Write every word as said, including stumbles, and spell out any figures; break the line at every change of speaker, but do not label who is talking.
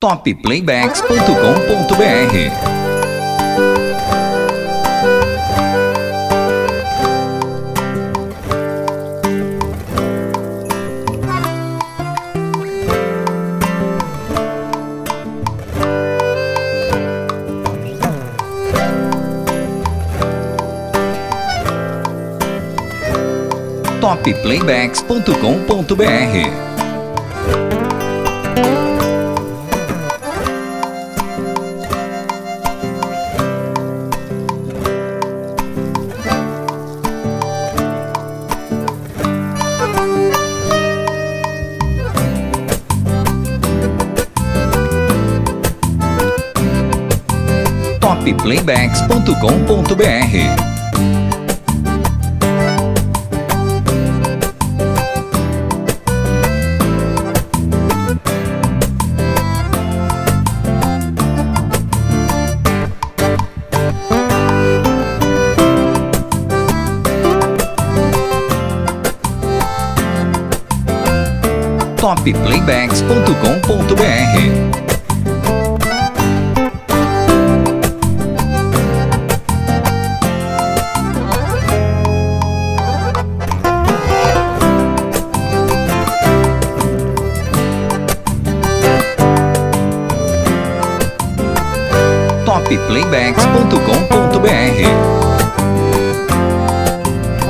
topplaybacks ponto com ponto br. topplaybacks ponto com ponto br. topplaybacks ponto com ponto br. topplaybacks ponto com ponto br. topplaybacks ponto com ponto br.